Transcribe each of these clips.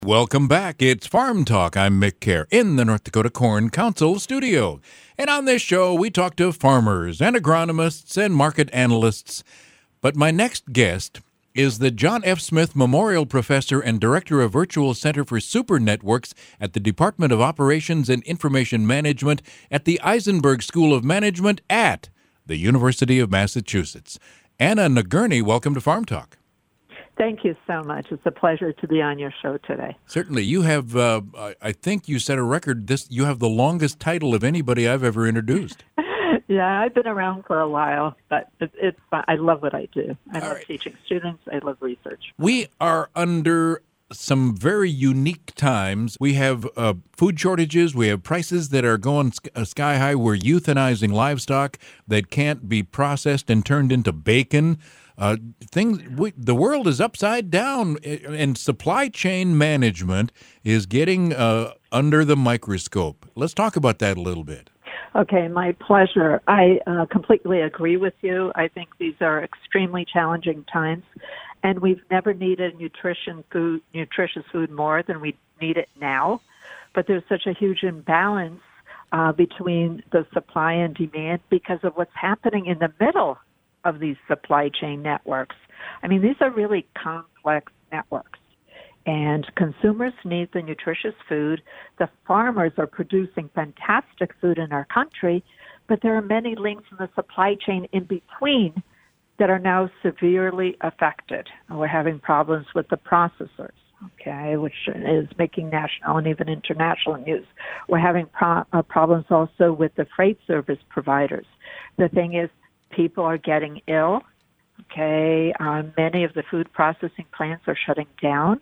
Welcome back. It's Farm Talk. I'm Mick Kerr in the North Dakota Corn Council studio. And on this show, we talk to farmers and agronomists and market analysts. But my next guest is the John F. Smith Memorial Professor and Director of Virtual Center for Super Networks at the Department of Operations and Information Management at the Eisenberg School of Management at the University of Massachusetts. Anna Nagurney, welcome to Farm Talk. Thank you so much. It's a pleasure to be on your show today. Certainly. You have, I think you set a record. You have the longest title of anybody I've ever introduced. Yeah, I've been around for a while, but it's fun. I love what I do. I love teaching students. I love research. We are under some very unique times. We have food shortages. We have prices that are going sky high. We're euthanizing livestock that can't be processed and turned into bacon. The world is upside down, and supply chain management is getting under the microscope. Let's talk about that a little bit. Okay, my pleasure. I completely agree with you. I think these are extremely challenging times, and we've never needed nutritious food more than we need it now. But there's such a huge imbalance between the supply and demand because of what's happening in the middle of these supply chain networks. I mean, these are really complex networks, and consumers need the nutritious food. The farmers are producing fantastic food in our country, but there are many links in the supply chain in between that are now severely affected. We're having problems with the processors, okay, which is making national and even international news. We're having problems also with the freight service providers. The thing is, people are getting ill, okay? Many of the food processing plants are shutting down.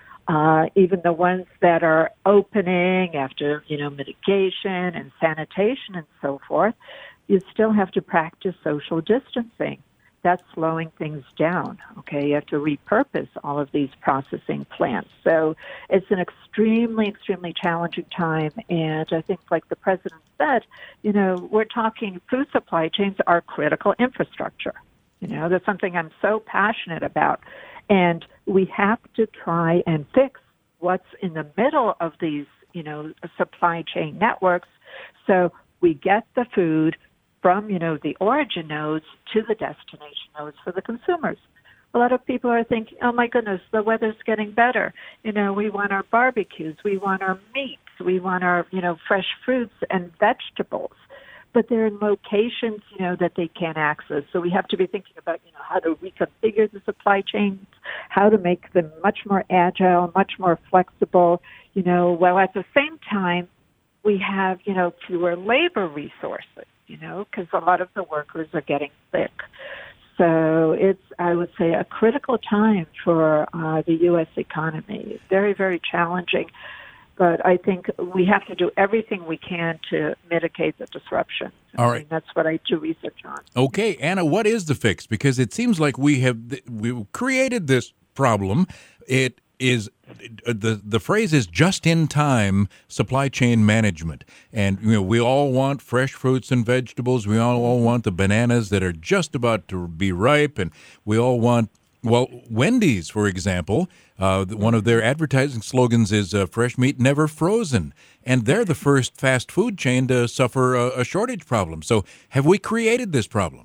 Even the ones that are opening after, mitigation and sanitation and so forth, you still have to practice social distancing. That's slowing things down, okay? You have to repurpose all of these processing plants. So it's an extremely, extremely challenging time. And I think, like the president said, we're talking food supply chains are critical infrastructure. That's something I'm so passionate about. And we have to try and fix what's in the middle of these, supply chain networks so we get the food from, the origin nodes to the destination nodes for the consumers. A lot of people are thinking, oh, my goodness, the weather's getting better. We want our barbecues. We want our meats. We want our, fresh fruits and vegetables. But they're in locations, that they can't access. So we have to be thinking about, how to reconfigure the supply chains, how to make them much more agile, much more flexible, while at the same time we have, fewer labor resources, because a lot of the workers are getting sick. So it's, I would say, a critical time for the U.S. economy. Very, very challenging. But I think we have to do everything we can to mitigate the disruption. All right. That's what I do research on. Okay, Anna, what is the fix? Because it seems like we created this problem. It is the phrase is just-in-time supply chain management. And we all want fresh fruits and vegetables. We all want the bananas that are just about to be ripe, and we all want, Wendy's, for example, one of their advertising slogans is fresh meat never frozen. And they're the first fast food chain to suffer a shortage problem. So have we created this problem?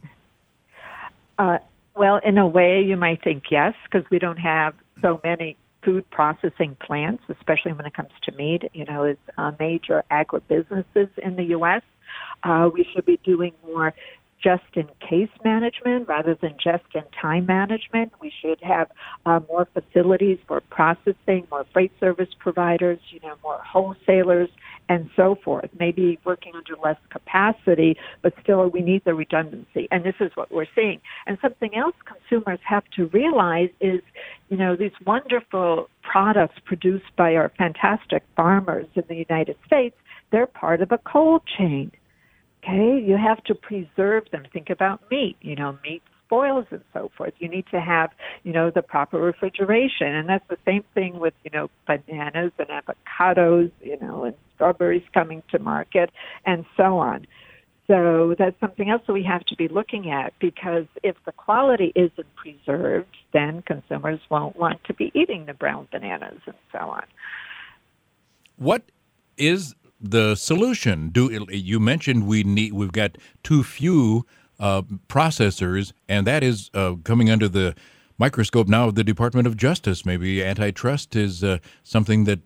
Well, in a way, you might think yes, because we don't have so many food processing plants, especially when it comes to meat. It's major agribusinesses in the U.S. We should be doing more just-in-case management rather than just-in-time management. We should have more facilities for processing, more freight service providers, more wholesalers, and so forth. Maybe working under less capacity, but still we need the redundancy. And this is what we're seeing. And something else consumers have to realize is, these wonderful products produced by our fantastic farmers in the United States, they're part of a cold chain. Okay, you have to preserve them. Think about meat. Meat spoils and so forth. You need to have, the proper refrigeration. And that's the same thing with, bananas and avocados, and strawberries coming to market and so on. So that's something else that we have to be looking at, because if the quality isn't preserved, then consumers won't want to be eating the brown bananas and so on. What is the solution? You mentioned we've got too few processors, and that is coming under the microscope now of the Department of Justice. Maybe antitrust is something that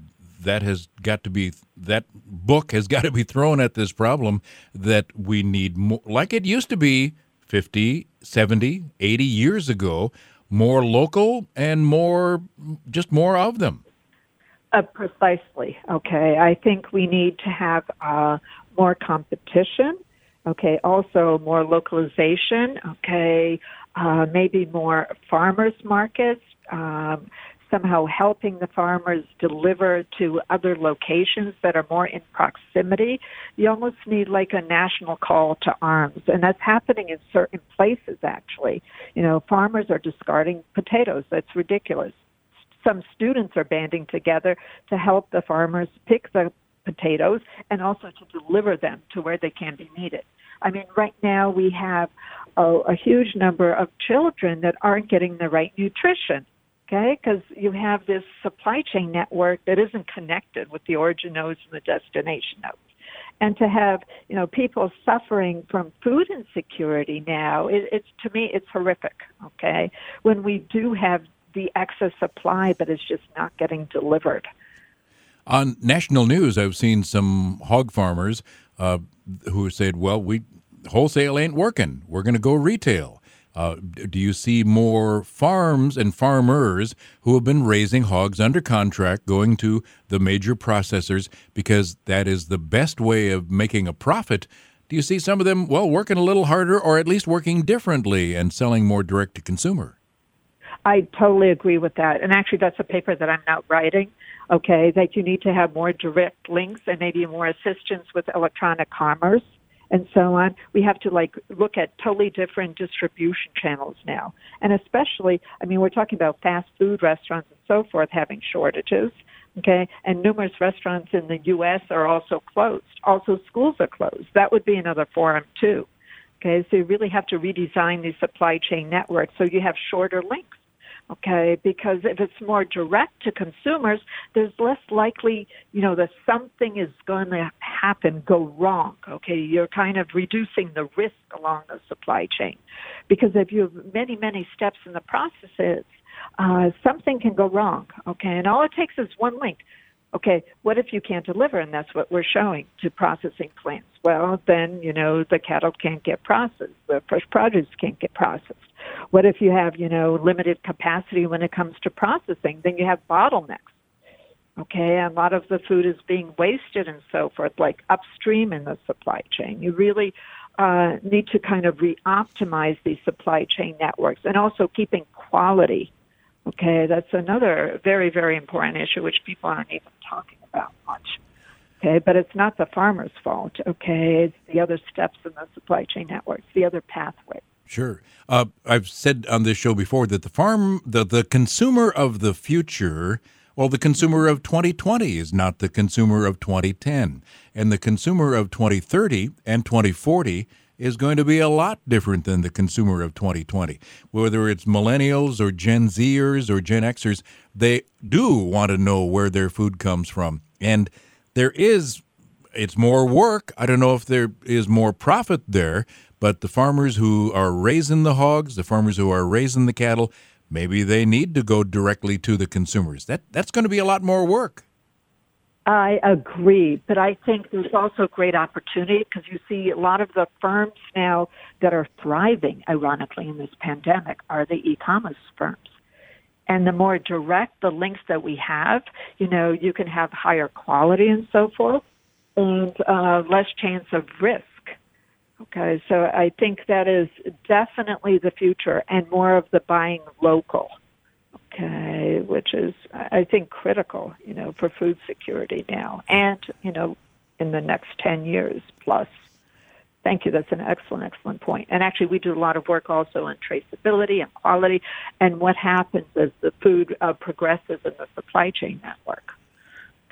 that book has got to be thrown at this problem, that we need more, like it used to be 50, 70, 80 years ago, more local and more of them. Precisely. Okay. I think we need to have more competition. Okay. Also more localization. Okay. Maybe more farmers markets. Somehow helping the farmers deliver to other locations that are more in proximity. You almost need like a national call to arms, and that's happening in certain places, actually. Farmers are discarding potatoes. That's ridiculous. Some students are banding together to help the farmers pick the potatoes and also to deliver them to where they can be needed. I mean, right now we have a huge number of children that aren't getting the right nutrition. Okay, because you have this supply chain network that isn't connected with the origin nodes and the destination nodes. And to have, people suffering from food insecurity now, to me, it's horrific, okay, when we do have the excess supply, but it's just not getting delivered. On national news, I've seen some hog farmers who said, well, wholesale ain't working. We're going to go retail. Do you see more farms and farmers who have been raising hogs under contract going to the major processors because that is the best way of making a profit? Do you see some of them, working a little harder or at least working differently and selling more direct to consumer? I totally agree with that. And actually, that's a paper that I'm now writing, okay, that you need to have more direct links and maybe more assistance with electronic commerce and so on. We have to look at totally different distribution channels now. And especially, we're talking about fast food restaurants and so forth having shortages, okay? And numerous restaurants in the U.S. are also closed. Also, schools are closed. That would be another forum, too. Okay, so you really have to redesign these supply chain networks so you have shorter links. Okay, because if it's more direct to consumers, there's less likely, that something is going to go wrong. Okay, you're kind of reducing the risk along the supply chain. Because if you have many, many steps in the processes, something can go wrong. Okay, and all it takes is one link. Okay, what if you can't deliver? And that's what we're showing to processing plants. Well, then, the cattle can't get processed. The fresh produce can't get processed. What if you have, limited capacity when it comes to processing? Then you have bottlenecks. Okay, and a lot of the food is being wasted and so forth, like upstream in the supply chain. You really need to kind of re-optimize these supply chain networks and also keeping quality. Okay, that's another very, very important issue which people aren't even talking about much. Okay, but it's not the farmer's fault. Okay, it's the other steps in the supply chain networks, the other pathways. Sure. I've said on this show before that the consumer of the future, the consumer of 2020 is not the consumer of 2010. And the consumer of 2030 and 2040 is going to be a lot different than the consumer of 2020. Whether it's millennials or Gen Zers or Gen Xers, they do want to know where their food comes from. And it's more work. I don't know if there is more profit there, but the farmers who are raising the hogs, the farmers who are raising the cattle, maybe they need to go directly to the consumers. That's going to be a lot more work. I agree, but I think there's also great opportunity because you see a lot of the firms now that are thriving, ironically, in this pandemic are the e-commerce firms. And the more direct the links that we have, you can have higher quality and so forth and less chance of risk. Okay, so I think that is definitely the future and more of the buying local. Okay, which is, I think, critical, for food security now and, in the next 10 years plus. Thank you. That's an excellent, excellent point. And actually, we do a lot of work also on traceability and quality and what happens as the food progresses in the supply chain network.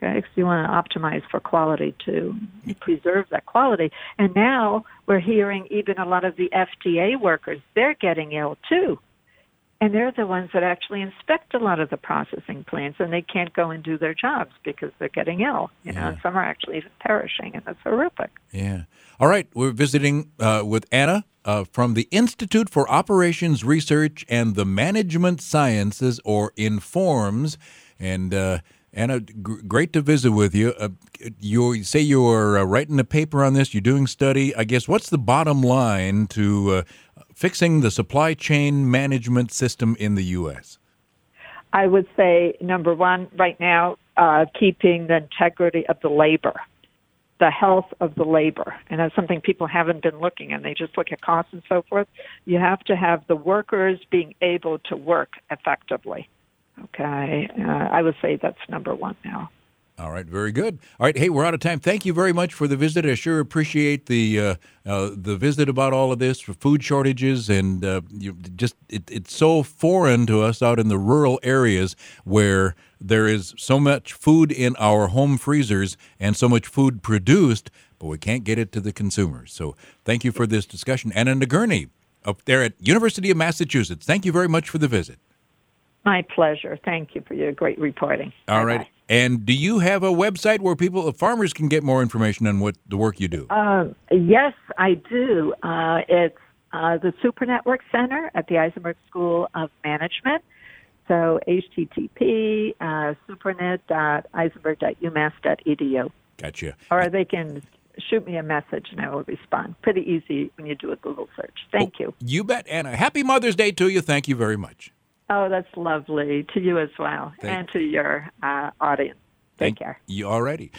Okay, because you want to optimize for quality to preserve that quality. And now we're hearing even a lot of the FDA workers, they're getting ill too. And they're the ones that actually inspect a lot of the processing plants, and they can't go and do their jobs because they're getting ill. You know, and some are actually even perishing, and that's horrific. Yeah. All right, we're visiting with Anna from the Institute for Operations Research and the Management Sciences, or INFORMS. And Anna, great to visit with you. You say you're writing a paper on this. You're doing study. I guess what's the bottom line to fixing the supply chain management system in the U.S.? I would say, number one, right now, keeping the integrity of the labor, the health of the labor. And that's something people haven't been looking at. They just look at costs and so forth. You have to have the workers being able to work effectively. Okay, I would say that's number one now. All right, very good. All right, hey, we're out of time. Thank you very much for the visit. I sure appreciate the visit about all of this, for food shortages, and it's so foreign to us out in the rural areas where there is so much food in our home freezers and so much food produced, but we can't get it to the consumers. So thank you for this discussion. Anna Nagurney up there at University of Massachusetts. Thank you very much for the visit. My pleasure. Thank you for your great reporting. All right. And do you have a website where farmers can get more information on what the work you do? Yes, I do. It's the Super Network Center at the Eisenberg School of Management. So http supernet.eisenberg.umass.edu. Gotcha. Or they can shoot me a message and I will respond. Pretty easy when you do a Google search. Thank you. You bet, Anna. Happy Mother's Day to you. Thank you very much. Oh, that's lovely. To you as well, and to your audience. Take care. You already.